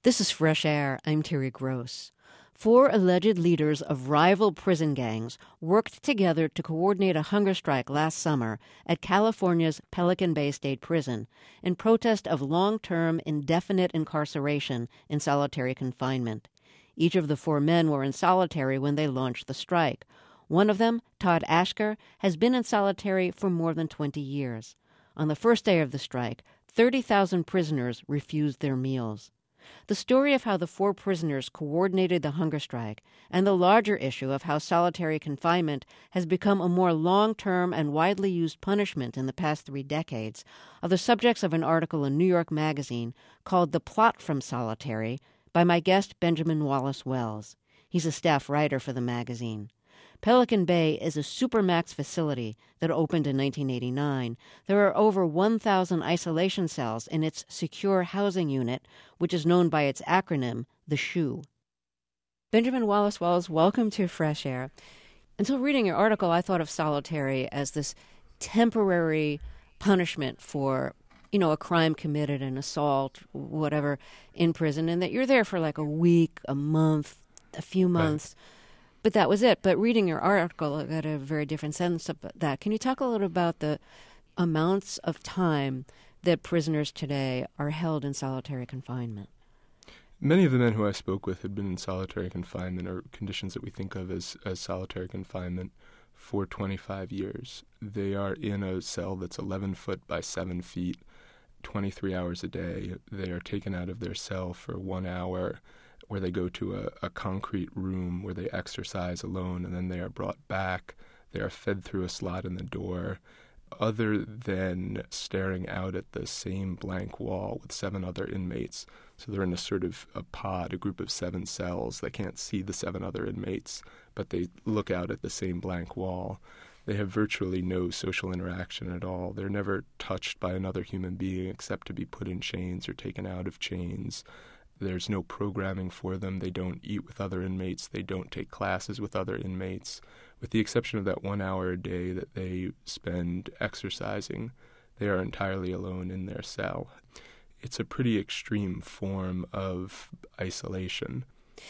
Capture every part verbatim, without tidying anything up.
This is Fresh Air. I'm Terry Gross. Four alleged leaders of rival prison gangs worked together to coordinate a hunger strike last summer at California's Pelican Bay State Prison in protest of long-term indefinite incarceration in solitary confinement. Each of the four men were in solitary when they launched the strike. One of them, Todd Ashker, has been in solitary for more than twenty years. On the first day of the strike, thirty thousand prisoners refused their meals. The story of how the four prisoners coordinated the hunger strike and the larger issue of how solitary confinement has become a more long-term and widely used punishment in the past three decades are the subjects of an article in New York Magazine called The Plot from Solitary by my guest Benjamin Wallace Wells. He's a staff writer for the magazine. Pelican Bay is a supermax facility that opened in nineteen eighty-nine. There are over one thousand isolation cells in its secure housing unit, which is known by its acronym, the SHOE. Benjamin Wallace Wells, welcome to Fresh Air. Until reading your article, I thought of solitary as this temporary punishment for, you know, a crime committed, an assault, whatever, in prison, and that you're there for like a week, a month, a few months. Right. But that was it. But reading your article, I got a very different sense of that. Can you talk a little about the amounts of time that prisoners today are held in solitary confinement? Many of the men who I spoke with had been in solitary confinement, or conditions that we think of as, as solitary confinement, for twenty-five years. They are in a cell that's eleven foot by seven feet, twenty-three hours a day. They are taken out of their cell for one hour, where they go to a, a concrete room where they exercise alone, and then they are brought back. They are fed through a slot in the door. Other than staring out at the same blank wall with seven other inmates, so they're in a sort of a pod, a group of seven cells. They can't see the seven other inmates, but they look out at the same blank wall. They have virtually no social interaction at all. They're never touched by another human being except to be put in chains or taken out of chains. There's no programming for them. They don't eat with other inmates. They don't take classes with other inmates. With the exception of that one hour a day that they spend exercising, they are entirely alone in their cell. It's a pretty extreme form of isolation.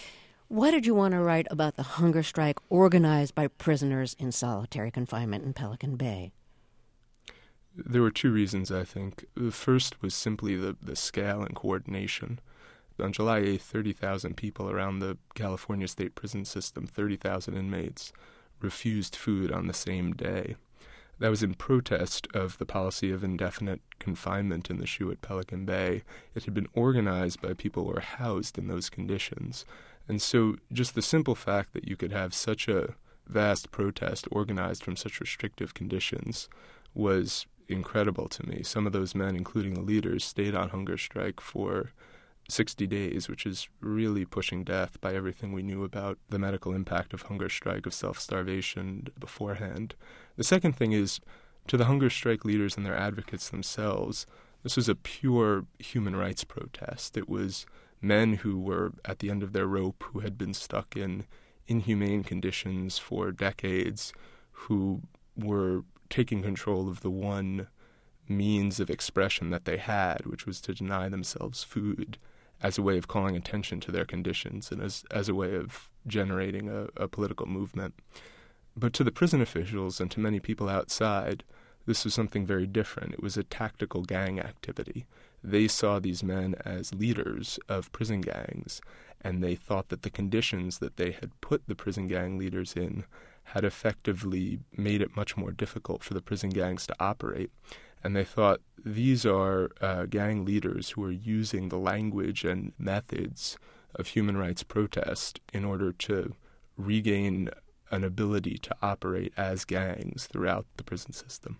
Why did you want to write about the hunger strike organized by prisoners in solitary confinement in Pelican Bay? There were two reasons, I think. The first was simply the, the scale and coordination. On July eighth, thirty thousand people around the California state prison system, thirty thousand inmates, refused food on the same day. That was in protest of the policy of indefinite confinement in the SHOE at Pelican Bay. It had been organized by people who were housed in those conditions. And so just the simple fact that you could have such a vast protest organized from such restrictive conditions was incredible to me. Some of those men, including the leaders, stayed on hunger strike for sixty days, which is really pushing death by everything we knew about the medical impact of hunger strike, of self-starvation beforehand. The second thing is, to the hunger strike leaders and their advocates themselves, this was a pure human rights protest. It was men who were at the end of their rope, who had been stuck in inhumane conditions for decades, who were taking control of the one means of expression that they had, which was to deny themselves food, as a way of calling attention to their conditions and as, as a way of generating a, a political movement. But to the prison officials and to many people outside, this was something very different. It was a tactical gang activity. They saw these men as leaders of prison gangs, and they thought that the conditions that they had put the prison gang leaders in had effectively made it much more difficult for the prison gangs to operate. And they thought, these are uh, gang leaders who are using the language and methods of human rights protest in order to regain an ability to operate as gangs throughout the prison system.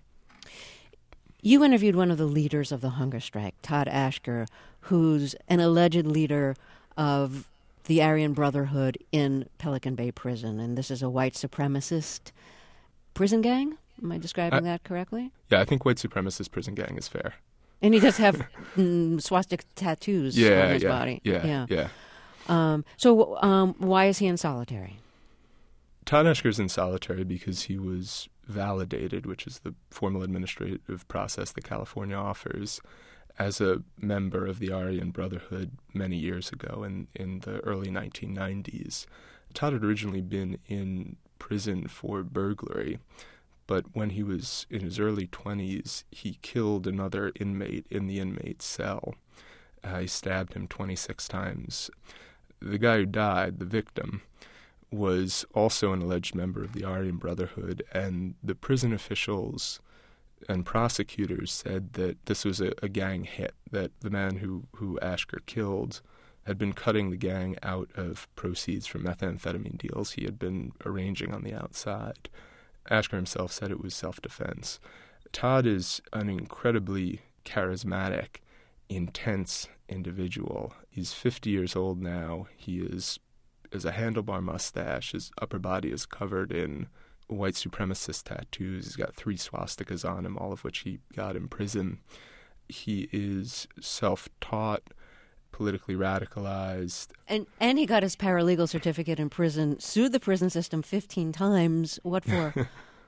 You interviewed one of the leaders of the hunger strike, Todd Ashker, who's an alleged leader of the Aryan Brotherhood in Pelican Bay Prison. And this is a white supremacist prison gang? Am I describing uh, that correctly? Yeah, I think white supremacist prison gang is fair. And he does have mm, swastika tattoos yeah, on his yeah, body. Yeah, yeah, yeah. Um, so um, why is he in solitary? Todd Ashker's in solitary because he was validated, which is the formal administrative process that California offers, as a member of the Aryan Brotherhood many years ago in, in the early nineteen nineties. Todd had originally been in prison for burglary, but when he was in his early twenties, he killed another inmate in the inmate's cell. Uh, he stabbed him twenty-six times. The guy who died, the victim, was also an alleged member of the Aryan Brotherhood, and the prison officials and prosecutors said that this was a, a gang hit, that the man who, who Ashker killed had been cutting the gang out of proceeds from methamphetamine deals he had been arranging on the outside. Ashker himself said it was self-defense. Todd is an incredibly charismatic, intense individual. He's fifty years old now. He is, is a handlebar mustache. His upper body is covered in white supremacist tattoos. He's got three swastikas on him, all of which he got in prison. He is self-taught, politically radicalized. And and he got his paralegal certificate in prison, sued the prison system fifteen times. What for?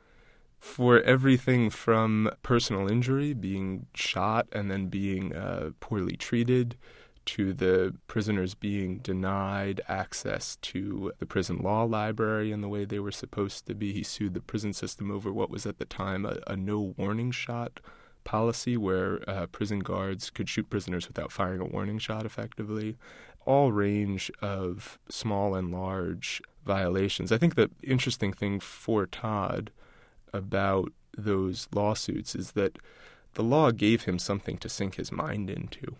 For everything from personal injury, being shot and then being uh, poorly treated, to the prisoners being denied access to the prison law library in the way they were supposed to be. He sued the prison system over what was at the time a, a no warning shot policy, where uh, prison guards could shoot prisoners without firing a warning shot effectively. All range of small and large violations. I think the interesting thing for Todd about those lawsuits is that the law gave him something to sink his mind into.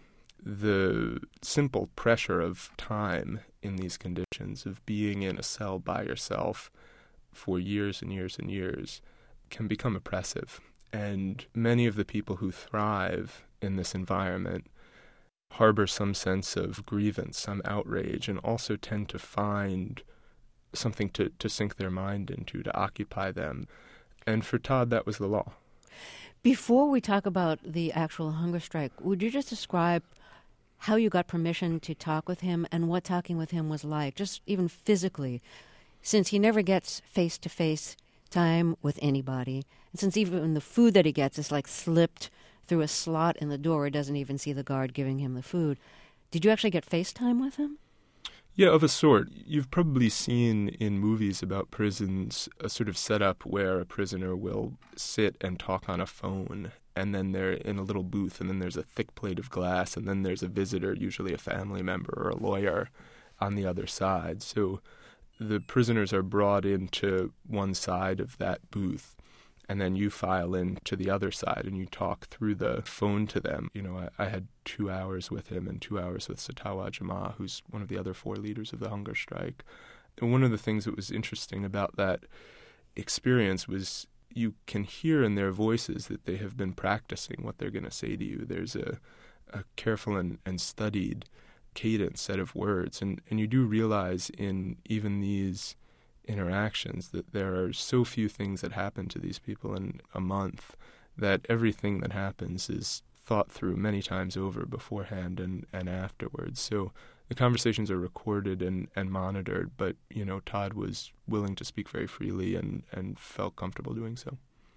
The simple pressure of time in these conditions, of being in a cell by yourself for years and years and years, can become oppressive. And many of the people who thrive in this environment harbor some sense of grievance, some outrage, and also tend to find something to, to sink their mind into, to occupy them. And for Todd, that was the law. Before we talk about the actual hunger strike, would you just describe how you got permission to talk with him and what talking with him was like, just even physically, since he never gets face-to-face time with anybody, and since even the food that he gets is like slipped through a slot in the door, he doesn't even see the guard giving him the food. Did you actually get FaceTime with him? Yeah, of a sort. You've probably seen in movies about prisons a sort of setup where a prisoner will sit and talk on a phone, and then they're in a little booth, and then there's a thick plate of glass, and then there's a visitor, usually a family member or a lawyer, on the other side. So the prisoners are brought into one side of that booth, and then you file in to the other side and you talk through the phone to them. You know, I, I had two hours with him and two hours with Satawa Jamaa, who's one of the other four leaders of the hunger strike. And one of the things that was interesting about that experience was you can hear in their voices that they have been practicing what they're going to say to you. There's a, a careful and, and studied cadence set of words. And, and you do realize in even these interactions that there are so few things that happen to these people in a month that everything that happens is thought through many times over beforehand and, and afterwards. So the conversations are recorded and, and monitored, but, you know, Todd was willing to speak very freely and, and felt comfortable doing so.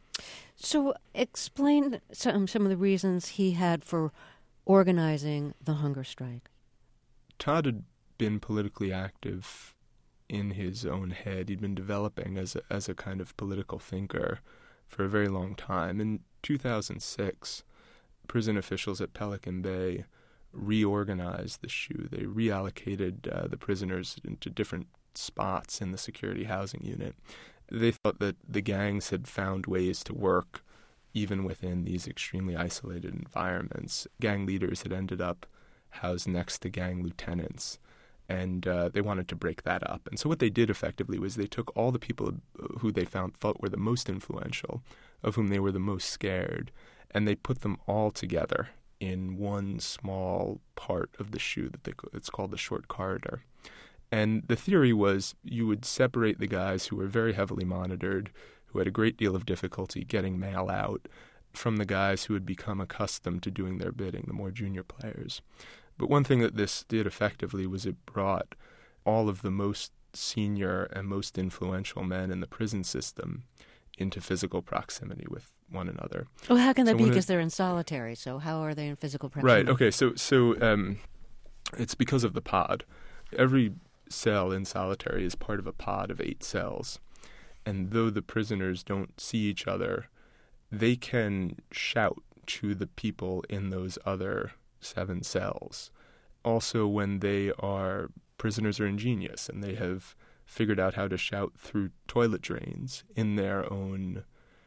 So explain some, some of the reasons he had for organizing the hunger strike. Todd had been politically active in his own head. He'd been developing as a, as a kind of political thinker for a very long time. In two thousand six, prison officials at Pelican Bay reorganized the S H U. They reallocated uh, the prisoners into different spots in the security housing unit. They thought that the gangs had found ways to work even within these extremely isolated environments. Gang leaders had ended up housed next to gang lieutenants, and uh, they wanted to break that up. And so what they did effectively was they took all the people who they found thought were the most influential, of whom they were the most scared, and they put them all together in one small part of the S H U that they, it's called the short corridor. And the theory was you would separate the guys who were very heavily monitored, who had a great deal of difficulty getting mail out, from the guys who had become accustomed to doing their bidding, the more junior players. But one thing that this did effectively was it brought all of the most senior and most influential men in the prison system into physical proximity with one another. Well, how can that so be? one of- Because they're in solitary. So how are they in physical proximity? Right. Okay. So so um, it's because of the pod. Every cell in solitary is part of a pod of eight cells, and though the prisoners don't see each other, they can shout to the people in those other seven cells. Also, when they are prisoners are ingenious and they have figured out how to shout through toilet drains in their own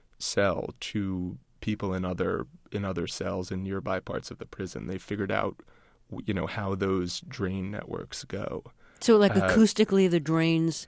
cell to people in other in other cells in nearby parts of the prison. They figured out, you know, how those drain networks go. So, like Uh, acoustically, the drains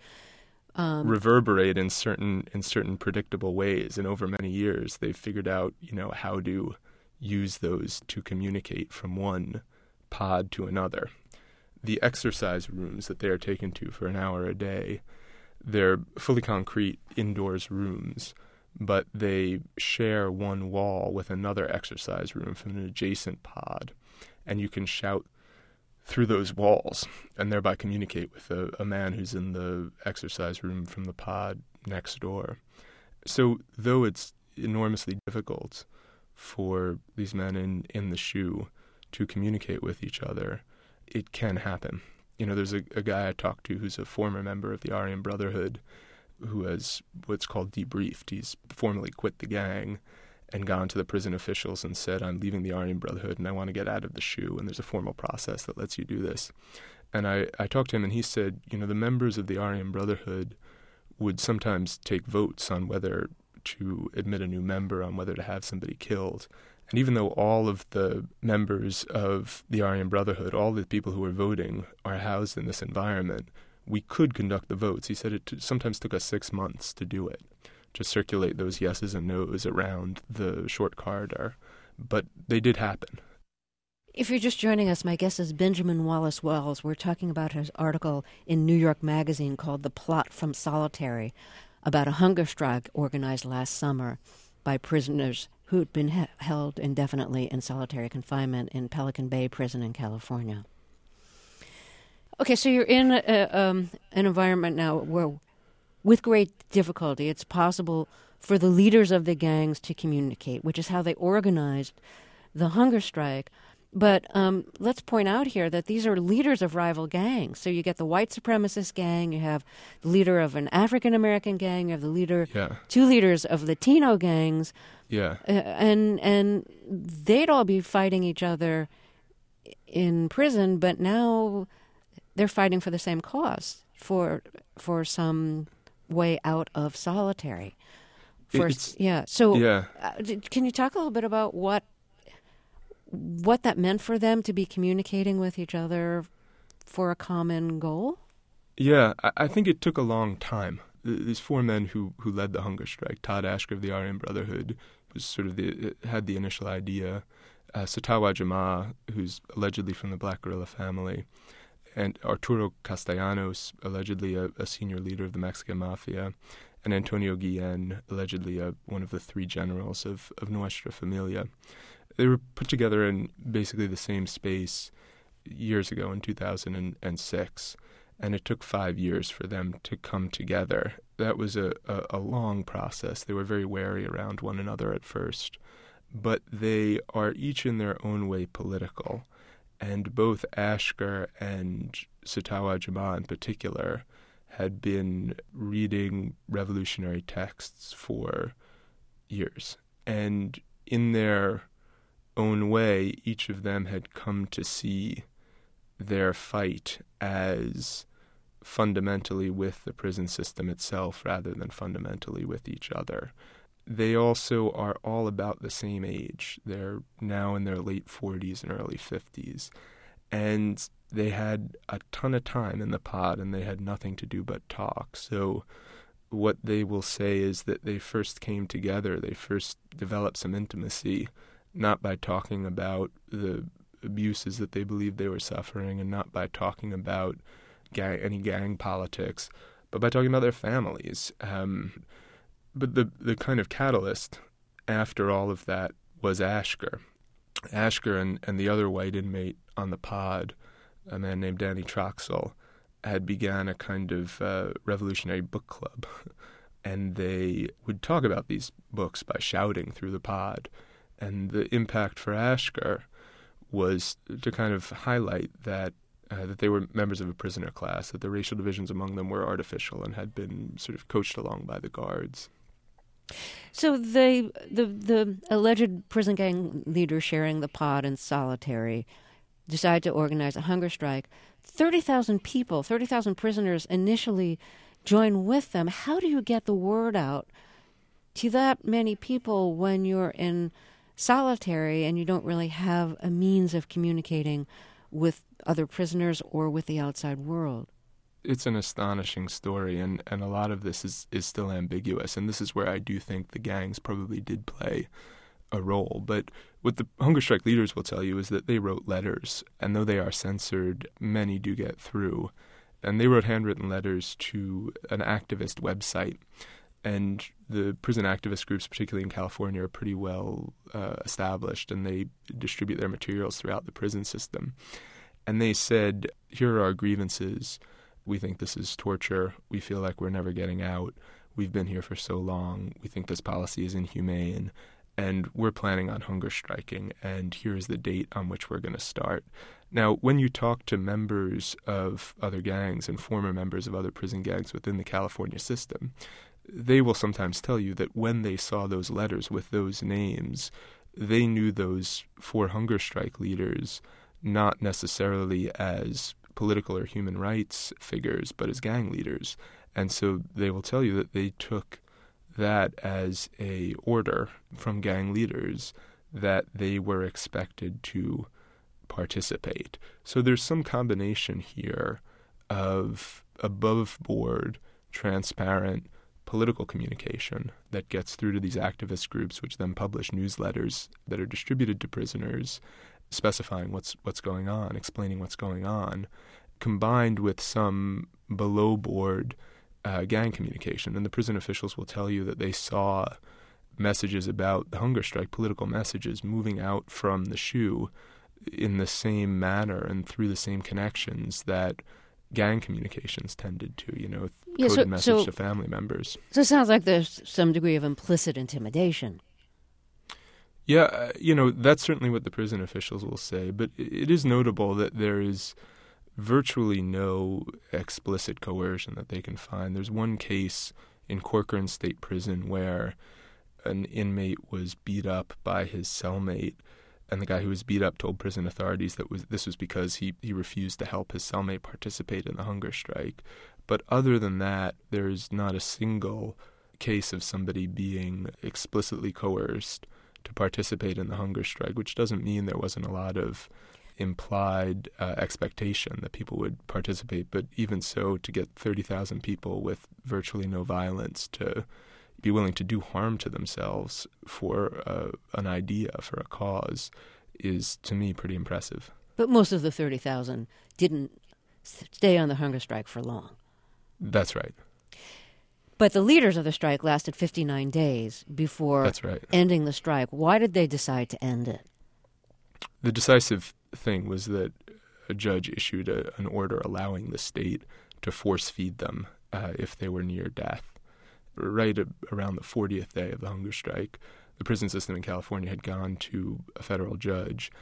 um, reverberate in certain in certain predictable ways, and over many years, they've figured out, you know, how to use those to communicate from one pod to another. The exercise rooms that they are taken to for an hour a day, they're fully concrete indoors rooms, but they share one wall with another exercise room from an adjacent pod, and you can shout through those walls and thereby communicate with a, a man who's in the exercise room from the pod next door. So though it's enormously difficult for these men in, in the shoe to communicate with each other, it can happen. You know, there's a, a guy I talked to who's a former member of the Aryan Brotherhood who has what's called debriefed. He's formally quit the gang and gone to the prison officials and said, I'm leaving the Aryan Brotherhood and I want to get out of the shoe, and there's a formal process that lets you do this. And I, I talked to him and he said, you know, the members of the Aryan Brotherhood would sometimes take votes on whether to admit a new member, on whether to have somebody killed. And even though all of the members of the Aryan Brotherhood, all the people who are voting, are housed in this environment, we could conduct the votes. He said it t- sometimes took us six months to do it, to circulate those yeses and nos around the short corridor. But they did happen. If you're just joining us, my guest is Benjamin Wallace Wells. We're talking about his article in New York Magazine called The Plot from Solitary, about a hunger strike organized last summer by prisoners who had been he- held indefinitely in solitary confinement in Pelican Bay Prison in California. Okay, so you're in a, um, an environment now where, with great difficulty, it's possible for the leaders of the gangs to communicate, which is how they organized the hunger strike. But um, let's point out here that these are leaders of rival gangs. So you get the white supremacist gang, you have the leader of an African-American gang, you have the leader, Yeah. two leaders of Latino gangs, Yeah. uh, and and they'd all be fighting each other in prison, but now they're fighting for the same cause, for for some way out of solitary. For, It's- yeah. So Yeah. uh, d- can you talk a little bit about what what that meant for them to be communicating with each other for a common goal? Yeah, I, I think it took a long time. Th- These four men who, who led the hunger strike, Todd Ashker of the Aryan Brotherhood, was sort of the had the initial idea. Uh, Satawa Jama, who's allegedly from the Black Guerrilla family, and Arturo Castellanos, allegedly a, a senior leader of the Mexican Mafia, and Antonio Guillen, allegedly a, one of the three generals of, of Nuestra Familia. They were put together in basically the same space years ago in two thousand six, and it took five years for them to come together. That was a, a, a long process. They were very wary around one another at first, but they are each in their own way political, and both Ashker and Satawa Jama in particular had been reading revolutionary texts for years, and in their own way, each of them had come to see their fight as fundamentally with the prison system itself rather than fundamentally with each other. They also are all about the same age. They're now in their late forties and early fifties. And they had a ton of time in the pod and they had nothing to do but talk. So what they will say is that they first came together, they first developed some intimacy, not by talking about the abuses that they believed they were suffering and not by talking about gang, any gang politics, but by talking about their families. Um, but the, the kind of catalyst after all of that was Ashker. Ashker and, and the other white inmate on the pod, a man named Danny Troxell, had began a kind of uh, revolutionary book club and they would talk about these books by shouting through the pod. And the impact for Ashker was to kind of highlight that uh, that they were members of a prisoner class, that the racial divisions among them were artificial and had been sort of coached along by the guards. So they, the the alleged prison gang leader sharing the pod in solitary decided to organize a hunger strike. thirty thousand people, thirty thousand prisoners initially join with them. How do you get the word out to that many people when you're in solitary and you don't really have a means of communicating with other prisoners or with the outside world? It's an astonishing story, and, and a lot of this is, is still ambiguous, and this is where I do think the gangs probably did play a role. But what the hunger strike leaders will tell you is that they wrote letters, and though they are censored, many do get through. And they wrote handwritten letters to an activist website, and the prison activist groups, particularly in California, are pretty well uh, established, and they distribute their materials throughout the prison system. And they said, here are our grievances. We think this is torture. We feel like we're never getting out. We've been here for so long. We think this policy is inhumane. And we're planning on hunger striking. And here's the date on which we're going to start. Now, when you talk to members of other gangs and former members of other prison gangs within the California system, they will sometimes tell you that when they saw those letters with those names, they knew those four hunger strike leaders not necessarily as political or human rights figures, but as gang leaders. And so they will tell you that they took that as a order from gang leaders that they were expected to participate. So there's some combination here of above-board, transparent political communication that gets through to these activist groups, which then publish newsletters that are distributed to prisoners, specifying what's what's going on, explaining what's going on, combined with some below-board uh, gang communication. And the prison officials will tell you that they saw messages about the hunger strike, political messages, moving out from the SHU in the same manner and through the same connections that gang communications tended to, you know, yeah, coded so, message so, to family members. So it sounds like there's some degree of implicit intimidation. Yeah, uh, you know, that's certainly what the prison officials will say, but it is notable that there is virtually no explicit coercion that they can find. There's one case in Corcoran State Prison where an inmate was beat up by his cellmate, and the guy who was beat up told prison authorities that was this was because he, he refused to help his cellmate participate in the hunger strike. But other than that, there's not a single case of somebody being explicitly coerced to participate in the hunger strike, which doesn't mean there wasn't a lot of implied uh, expectation that people would participate. But even so, to get thirty thousand people with virtually no violence to be willing to do harm to themselves for uh, an idea, for a cause, is, to me, pretty impressive. But most of the thirty thousand didn't stay on the hunger strike for long. That's right. But the leaders of the strike lasted fifty-nine days before That's right. ending the strike. Why did they decide to end it? The decisive thing was that a judge issued a, an order allowing the state to force feed them uh, if they were near death. Right around the fortieth day of the hunger strike, the prison system in California had gone to a federal judge.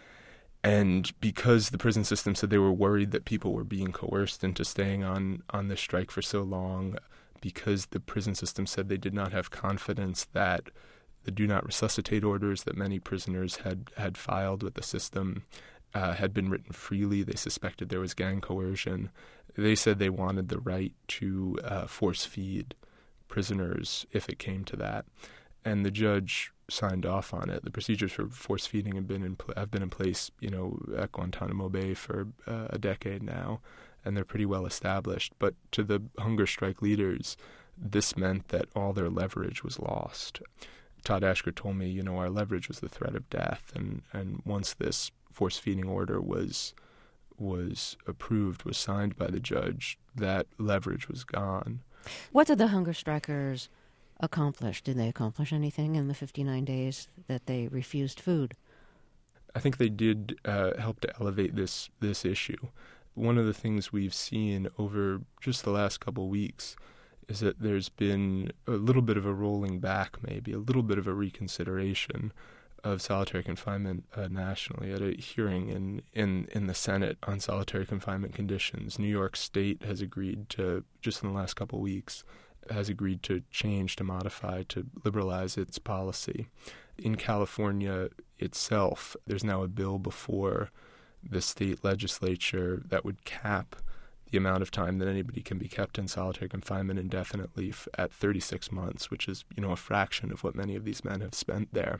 And because the prison system said they were worried that people were being coerced into staying on, on this strike for so long, because the prison system said they did not have confidence that the do not resuscitate orders that many prisoners had, had filed with the system uh, had been written freely. They suspected there was gang coercion. They said they wanted the right to uh, force feed prisoners if it came to that. And the judge signed off on it. The procedures for force feeding have been in pl- have been in place, you know, at Guantanamo Bay for uh, a decade now, and they're pretty well established. But to the hunger strike leaders, this meant that all their leverage was lost. Todd Ashker told me, you know, our leverage was the threat of death, and, and once this force feeding order was was approved, was signed by the judge, that leverage was gone. What did the hunger strikers accomplish? Did they accomplish anything in the fifty-nine days that they refused food? I think they did uh, help to elevate this this issue. One of the things we've seen over just the last couple weeks is that there's been a little bit of a rolling back, maybe, a little bit of a reconsideration of solitary confinement uh, nationally. At a hearing in, in, in the Senate on solitary confinement conditions, New York State has agreed to, just in the last couple of weeks, has agreed to change, to modify, to liberalize its policy. In California itself, there's now a bill before the state legislature that would cap the amount of time that anybody can be kept in solitary confinement indefinitely f- at thirty-six months, which is, you know, a fraction of what many of these men have spent there.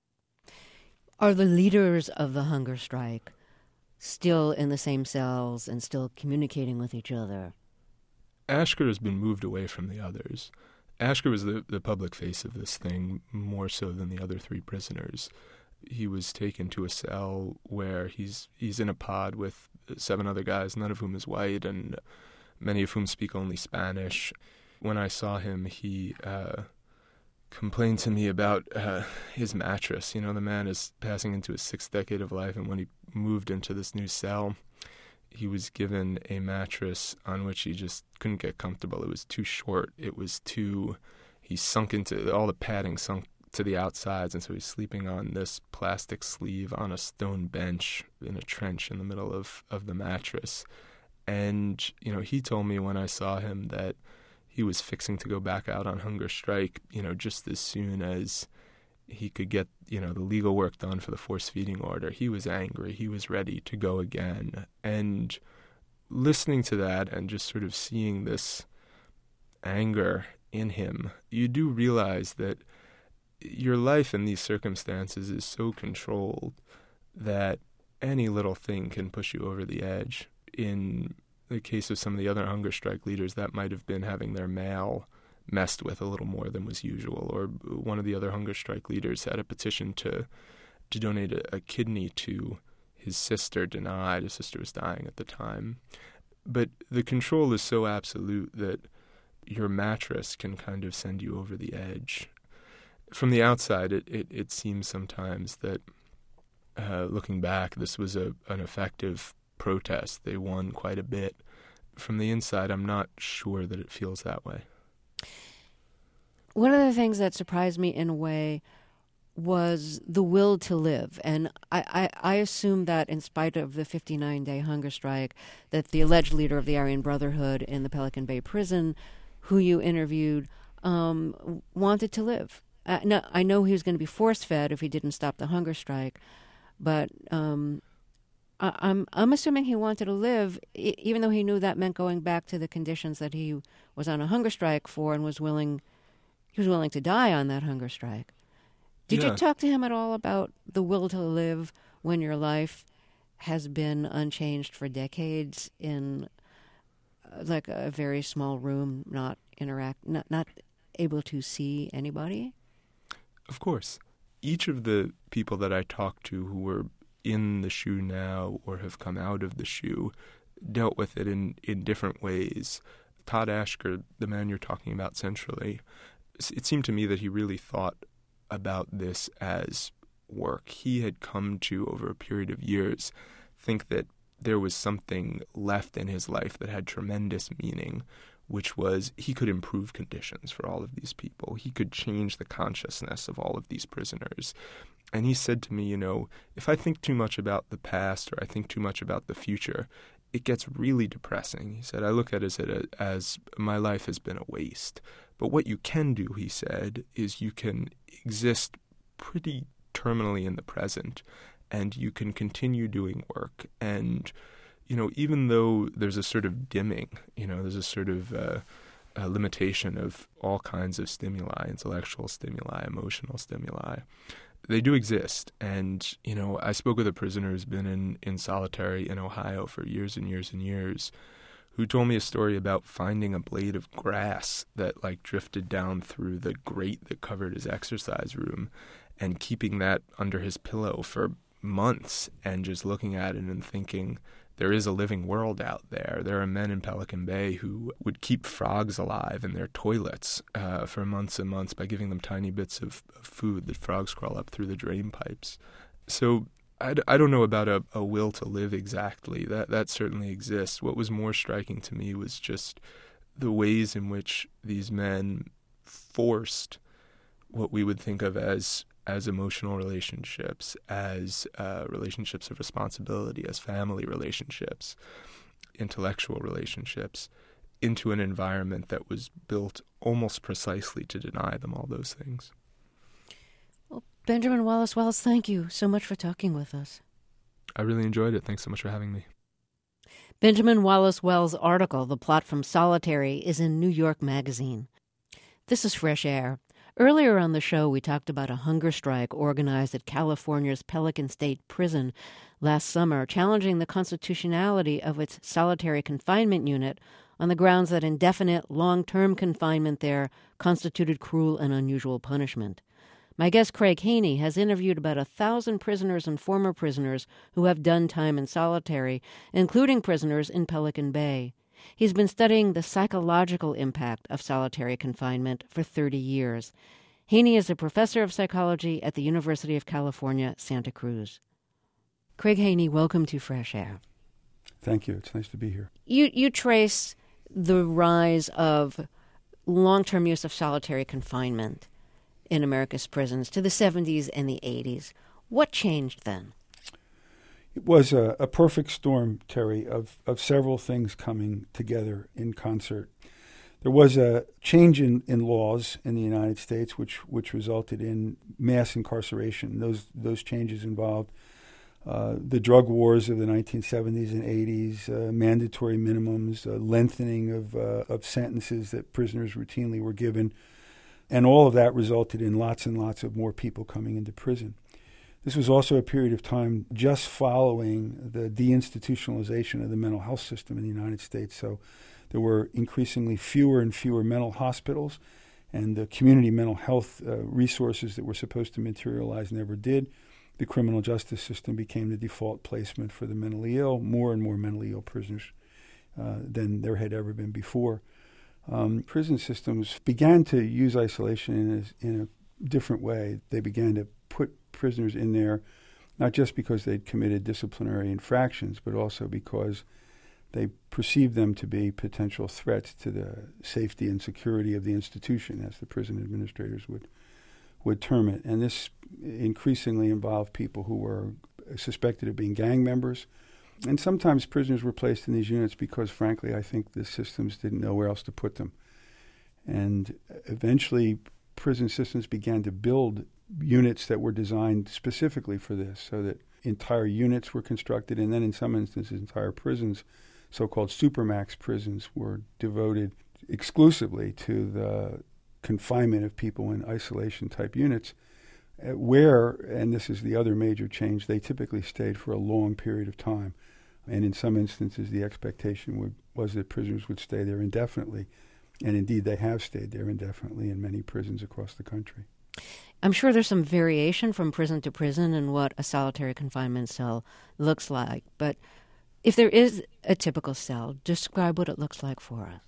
Are the leaders of the hunger strike still in the same cells and still communicating with each other? Ashker has been moved away from the others. Ashker was the, the public face of this thing more so than the other three prisoners. He was taken to a cell where he's he's in a pod with seven other guys, none of whom is white, and many of whom speak only Spanish. When I saw him, he uh, complained to me about uh, his mattress. You know, the man is passing into his sixth decade of life, and when he moved into this new cell, he was given a mattress on which he just couldn't get comfortable. It was too short. It was too... He sunk into... All the padding sunk to the outsides, and so he's sleeping on this plastic sleeve on a stone bench in a trench in the middle of, of the mattress. And, you know, he told me when I saw him that he was fixing to go back out on hunger strike, you know, just as soon as he could get, you know, the legal work done for the force feeding order. He was angry. He was ready to go again. And listening to that and just sort of seeing this anger in him, you do realize that your life in these circumstances is so controlled that any little thing can push you over the edge. In the case of some of the other hunger strike leaders, that might have been having their mail messed with a little more than was usual. Or one of the other hunger strike leaders had a petition to to donate a, a kidney to his sister, denied. His sister was dying at the time. But the control is so absolute that your mattress can kind of send you over the edge. From the outside, it, it, it seems sometimes that, uh, looking back, this was a an effective protest. They won quite a bit. From the inside, I'm not sure that it feels that way. One of the things that surprised me in a way was the will to live. And I, I, I assume that in spite of the fifty-nine day hunger strike, that the alleged leader of the Aryan Brotherhood in the Pelican Bay prison, who you interviewed, um, wanted to live. Uh, no, I know he was going to be force-fed if he didn't stop the hunger strike, but um, I, I'm I'm assuming he wanted to live, e- even though he knew that meant going back to the conditions that he was on a hunger strike for, and was willing he was willing to die on that hunger strike. Did Yeah. you talk to him at all about the will to live when your life has been unchanged for decades in uh, like a very small room, not interact, not not able to see anybody? Of course. Each of the people that I talked to who were in the shoe now or have come out of the shoe dealt with it in, in different ways. Todd Ashker, the man you're talking about centrally, it seemed to me that he really thought about this as work. He had come to, over a period of years, think that there was something left in his life that had tremendous meaning, which was he could improve conditions for all of these people. He could change the consciousness of all of these prisoners. And he said to me, you know, if I think too much about the past or I think too much about the future, it gets really depressing. He said, I look at it as, as my life has been a waste. But what you can do, he said, is you can exist pretty terminally in the present, and you can continue doing work. And you know, even though there's a sort of dimming, you know, there's a sort of uh, a limitation of all kinds of stimuli, intellectual stimuli, emotional stimuli, they do exist. And, you know, I spoke with a prisoner who's been in, in solitary in Ohio for years and years and years, who told me a story about finding a blade of grass that, like, drifted down through the grate that covered his exercise room and keeping that under his pillow for months and just looking at it and thinking, there is a living world out there. There are men in Pelican Bay who would keep frogs alive in their toilets uh, for months and months by giving them tiny bits of, of food that frogs crawl up through the drain pipes. So I, I don't know about a, a will to live exactly. That that certainly exists. What was more striking to me was just the ways in which these men forced what we would think of as as emotional relationships, as uh, relationships of responsibility, as family relationships, intellectual relationships, into an environment that was built almost precisely to deny them all those things. Well, Benjamin Wallace Wells, thank you so much for talking with us. I really enjoyed it. Thanks so much for having me. Benjamin Wallace Wells' article, The Plot from Solitary, is in New York Magazine. This is Fresh Air. Earlier on the show, we talked about a hunger strike organized at California's Pelican State Prison last summer, challenging the constitutionality of its solitary confinement unit on the grounds that indefinite, long-term confinement there constituted cruel and unusual punishment. My guest, Craig Haney, has interviewed about a thousand prisoners and former prisoners who have done time in solitary, including prisoners in Pelican Bay. He's been studying the psychological impact of solitary confinement for thirty years. Haney is a professor of psychology at the University of California, Santa Cruz. Craig Haney, welcome to Fresh Air. Thank you. It's nice to be here. You you trace the rise of long-term use of solitary confinement in America's prisons to the seventies and the eighties. What changed then? It was a, a perfect storm, Terry, of, of several things coming together in concert. There was a change in, in laws in the United States, which which resulted in mass incarceration. Those those changes involved uh, the drug wars of the nineteen seventies and eighties, uh, mandatory minimums, uh, lengthening of uh, of sentences that prisoners routinely were given, and all of that resulted in lots and lots of more people coming into prison. This was also a period of time just following the deinstitutionalization of the mental health system in the United States. So there were increasingly fewer and fewer mental hospitals, and the community mental health uh, resources that were supposed to materialize never did. The criminal justice system became the default placement for the mentally ill, more and more mentally ill prisoners uh, than there had ever been before. Um, prison systems began to use isolation in a, in a different way. They began to put prisoners in there, not just because they'd committed disciplinary infractions, but also because they perceived them to be potential threats to the safety and security of the institution, as the prison administrators would would term it. And this increasingly involved people who were suspected of being gang members. And sometimes prisoners were placed in these units because, frankly, I think the systems didn't know where else to put them. And eventually, prison systems began to build units that were designed specifically for this, so that entire units were constructed, and then in some instances, entire prisons, so-called supermax prisons, were devoted exclusively to the confinement of people in isolation-type units, uh, where, and this is the other major change, they typically stayed for a long period of time. And in some instances, the expectation would, was that prisoners would stay there indefinitely. And indeed, they have stayed there indefinitely in many prisons across the country. I'm sure there's some variation from prison to prison in what a solitary confinement cell looks like. But if there is a typical cell, describe what it looks like for us.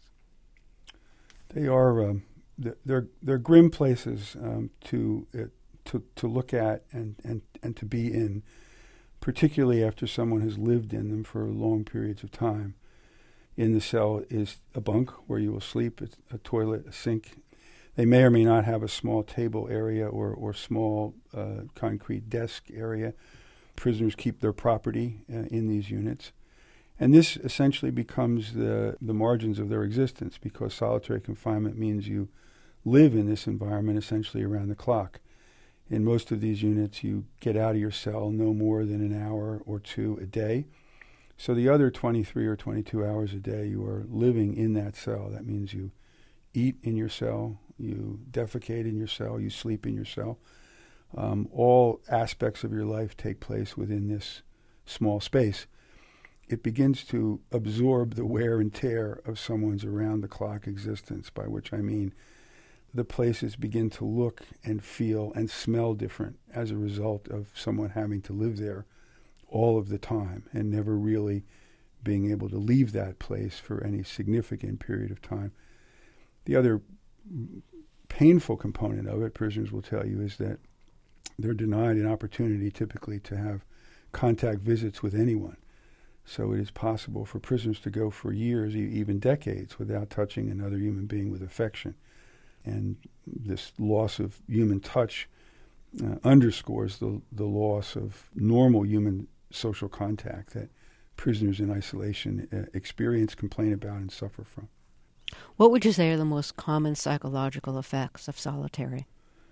They are um, they're they're grim places um, to uh, to to look at and, and, and to be in, particularly after someone has lived in them for long periods of time. In the cell is a bunk where you will sleep, a toilet, a sink. They may or may not have a small table area or, or small uh, concrete desk area. Prisoners keep their property uh, in these units. And this essentially becomes the, the margins of their existence, because solitary confinement means you live in this environment essentially around the clock. In most of these units, you get out of your cell no more than an hour or two a day. So the other twenty-three or twenty-two hours a day, you are living in that cell. That means you eat in your cell, you defecate in your cell, you sleep in your cell. Um, all aspects of your life take place within this small space. It begins to absorb the wear and tear of someone's around-the-clock existence, by which I mean the places begin to look and feel and smell different as a result of someone having to live there all of the time and never really being able to leave that place for any significant period of time. The other painful component of it, prisoners will tell you, is that they're denied an opportunity typically to have contact visits with anyone. So it is possible for prisoners to go for years, e- even decades, without touching another human being with affection. And this loss of human touch uh, underscores the, the loss of normal human social contact that prisoners in isolation uh, experience, complain about, and suffer from. What would you say are the most common psychological effects of solitary?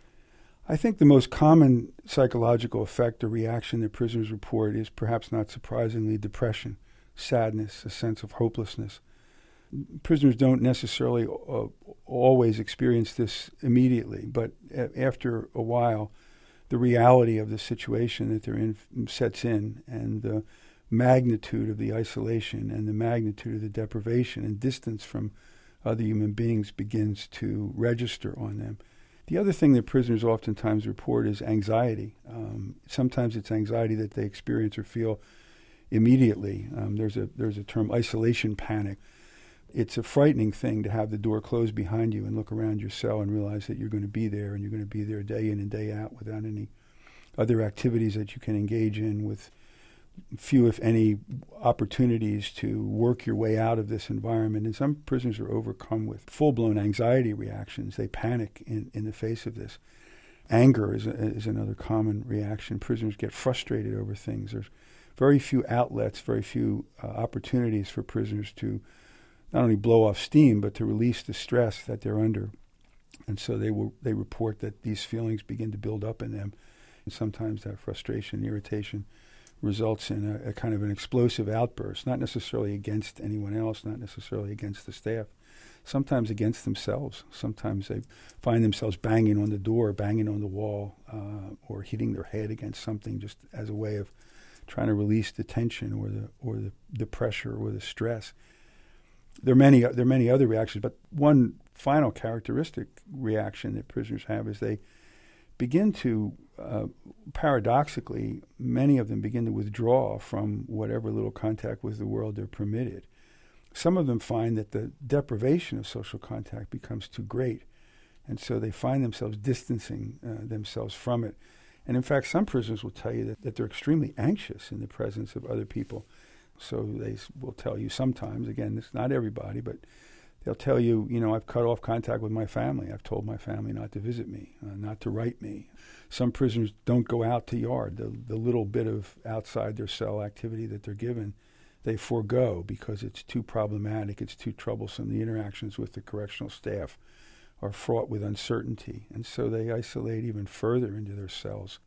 I think the most common psychological effect or reaction that prisoners report is, perhaps not surprisingly, depression, sadness, a sense of hopelessness. Prisoners don't necessarily uh, always experience this immediately, but a- after a while, the reality of the situation that they're in sets in, and the magnitude of the isolation and the magnitude of the deprivation and distance from other human beings begins to register on them. The other thing that prisoners oftentimes report is anxiety. Um, sometimes it's anxiety that they experience or feel immediately. Um, there's a there's a term, isolation panic. It's a frightening thing to have the door closed behind you and look around your cell and realize that you're going to be there, and you're going to be there day in and day out without any other activities that you can engage in, with few, if any, opportunities to work your way out of this environment. And some prisoners are overcome with full-blown anxiety reactions. They panic in, in the face of this. Anger is, a, is another common reaction. Prisoners get frustrated over things. There's very few outlets, very few uh, opportunities for prisoners to not only blow off steam, but to release the stress that they're under. And so they will, they report that these feelings begin to build up in them. And sometimes that frustration, irritation, results in a, a kind of an explosive outburst, not necessarily against anyone else, not necessarily against the staff, sometimes against themselves. Sometimes they find themselves banging on the door, banging on the wall, uh, or hitting their head against something, just as a way of trying to release the tension or the or the, the pressure or the stress. There are many there are many other reactions, but one final characteristic reaction that prisoners have is they begin to, uh, paradoxically, many of them begin to withdraw from whatever little contact with the world they're permitted. Some of them find that the deprivation of social contact becomes too great, and so they find themselves distancing uh, themselves from it. And in fact, some prisoners will tell you that, that they're extremely anxious in the presence of other people. So they will tell you sometimes, again, it's not everybody, but they'll tell you, you know, I've cut off contact with my family. I've told my family not to visit me, uh, not to write me. Some prisoners don't go out to yard. The, the little bit of outside their cell activity that they're given, they forego because it's too problematic, it's too troublesome. The interactions with the correctional staff are fraught with uncertainty, and so they isolate even further into their cells.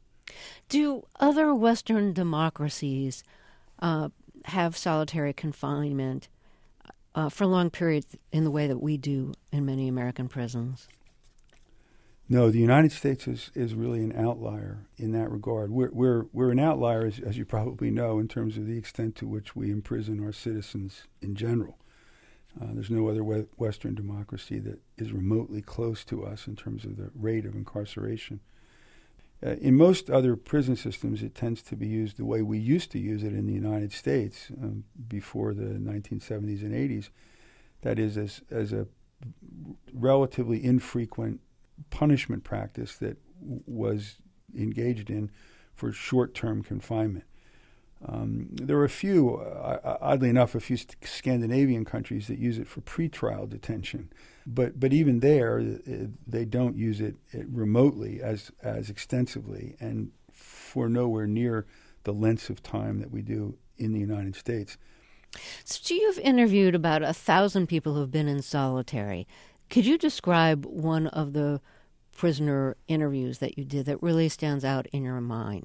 Do other Western democracies uh, have solitary confinement Uh, for long periods in the way that we do in many American prisons? No, the United States is, is really an outlier in that regard. We're we're we're an outlier, as, as you probably know, in terms of the extent to which we imprison our citizens in general. Uh, there's no other we- Western democracy that is remotely close to us in terms of the rate of incarceration. Uh, in most other prison systems, it tends to be used the way we used to use it in the United States um, before the nineteen seventies and eighties. That is, as, as a relatively infrequent punishment practice that w- was engaged in for short-term confinement. Um, there are a few, uh, oddly enough, a few st- Scandinavian countries that use it for pretrial detention. But but even there, uh, they don't use it, it remotely as as extensively, and for nowhere near the lengths of time that we do in the United States. So you've interviewed about a thousand people who've been in solitary. Could you describe one of the prisoner interviews that you did that really stands out in your mind?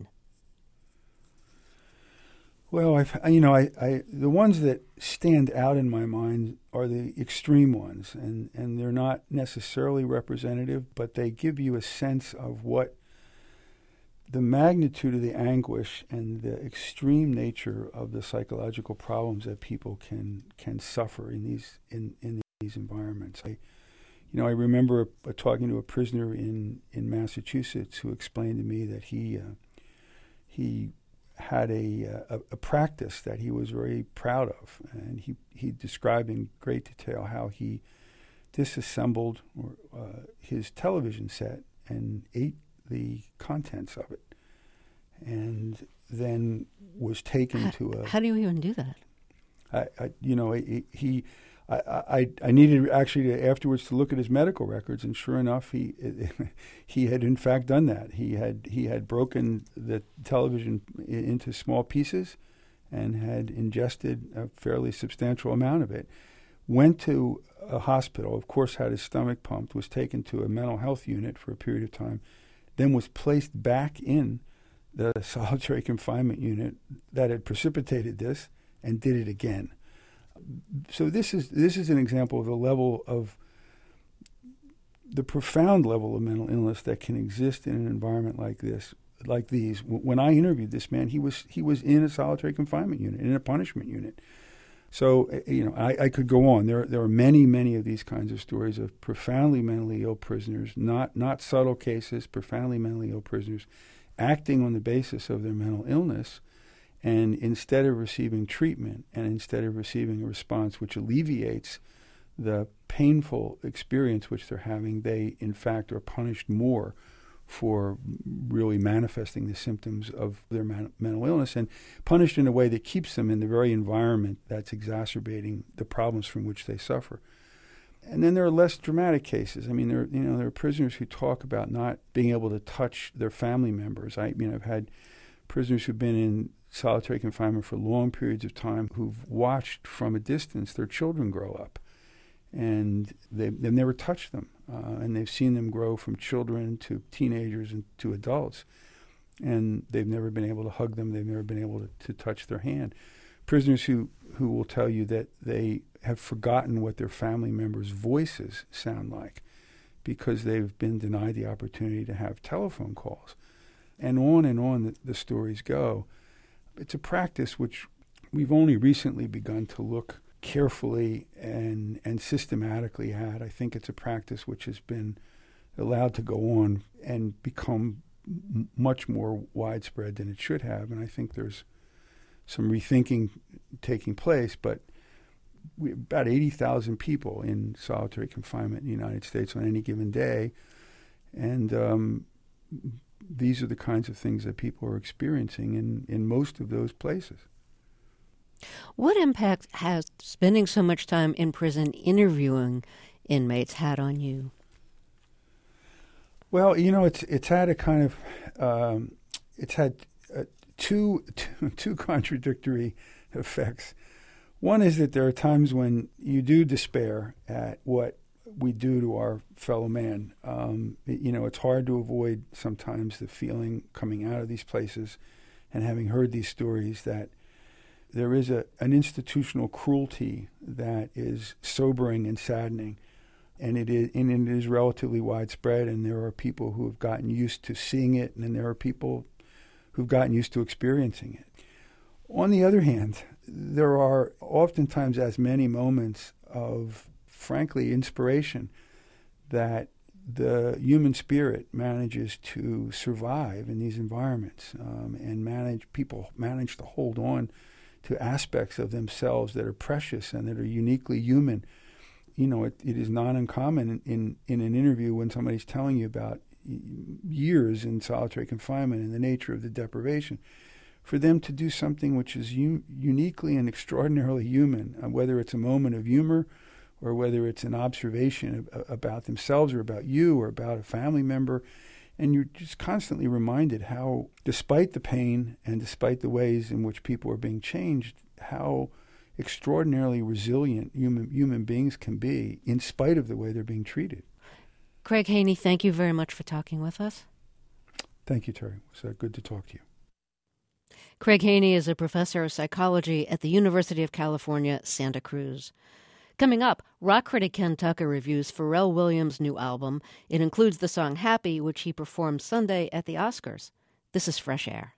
Well, I've, you know, I, I the ones that stand out in my mind are the extreme ones, and, and they're not necessarily representative, but they give you a sense of what the magnitude of the anguish and the extreme nature of the psychological problems that people can can suffer in these in, in these environments. I, you know, I remember uh, talking to a prisoner in, in Massachusetts who explained to me that he uh, he. had a, a a practice that he was very proud of, and he he described in great detail how he disassembled or, uh, his television set and ate the contents of it, and then was taken how, to a. How do you even do that? I, I you know, he, he I, I, I needed actually to, afterwards to look at his medical records, and sure enough, he he had in fact done that. He had he had broken the television into small pieces, and had ingested a fairly substantial amount of it. Went to a hospital, of course, had his stomach pumped, was taken to a mental health unit for a period of time, then was placed back in the solitary confinement unit that had precipitated this, and did it again. So this is this is an example of the level of the profound level of mental illness that can exist in an environment like this, like these. When I interviewed this man, he was he was in a solitary confinement unit, in a punishment unit. So you know, I, I could go on. There there are many many of these kinds of stories of profoundly mentally ill prisoners, not not subtle cases, profoundly mentally ill prisoners, acting on the basis of their mental illness. And instead of receiving treatment, and instead of receiving a response which alleviates the painful experience which they're having, they in fact are punished more for really manifesting the symptoms of their man- mental illness, and punished in a way that keeps them in the very environment that's exacerbating the problems from which they suffer. And then there are less dramatic cases. I mean, there you know there are prisoners who talk about not being able to touch their family members. I mean, I've had prisoners who've been in solitary confinement for long periods of time who've watched from a distance their children grow up, and they've, they've never touched them, uh, and they've seen them grow from children to teenagers and to adults, and they've never been able to hug them, they've never been able to, to touch their hand. Prisoners who, who will tell you that they have forgotten what their family members' voices sound like because they've been denied the opportunity to have telephone calls. And on and on the, the stories go. It's a practice which we've only recently begun to look carefully and and systematically at. I think it's a practice which has been allowed to go on and become m- much more widespread than it should have. And I think there's some rethinking taking place. But we, about eighty thousand people in solitary confinement in the United States on any given day, and um, these are the kinds of things that people are experiencing in, in most of those places. What impact has spending so much time in prison interviewing inmates had on you? Well, you know, it's it's had a kind of um, it's had uh, two, two two contradictory effects. One is that there are times when you do despair at what we do to our fellow man. Um, you know, it's hard to avoid sometimes the feeling coming out of these places and having heard these stories that there is a an institutional cruelty that is sobering and saddening, and it is and it is relatively widespread. And there are people who have gotten used to seeing it, and then there are people who've gotten used to experiencing it. On the other hand, there are oftentimes as many moments of, frankly, inspiration that the human spirit manages to survive in these environments, um, and manage people manage to hold on to aspects of themselves that are precious and that are uniquely human. You know, it, it is not uncommon in, in, in an interview when somebody's telling you about years in solitary confinement and the nature of the deprivation, for them to do something which is u- uniquely and extraordinarily human, uh, whether it's a moment of humor or whether it's an observation of, about themselves or about you or about a family member. And you're just constantly reminded how, despite the pain and despite the ways in which people are being changed, how extraordinarily resilient human human beings can be in spite of the way they're being treated. Craig Haney, thank you very much for talking with us. Thank you, Terry. It was uh, good to talk to you. Craig Haney is a professor of psychology at the University of California, Santa Cruz. Coming up, rock critic Ken Tucker reviews Pharrell Williams' new album. It includes the song Happy, which he performed Sunday at the Oscars. This is Fresh Air.